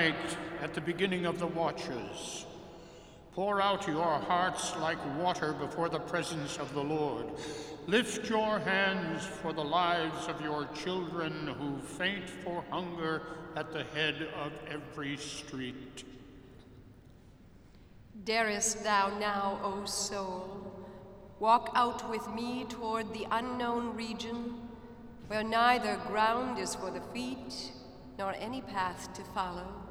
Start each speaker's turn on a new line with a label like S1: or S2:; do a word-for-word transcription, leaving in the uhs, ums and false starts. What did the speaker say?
S1: night at the beginning of the watches. Pour out your hearts like water before the presence of the Lord. Lift your hands for the lives of your children who faint for hunger at the head of every street.
S2: Darest thou now, O soul, walk out with me toward the unknown region, where neither ground is for the feet, nor any path to follow?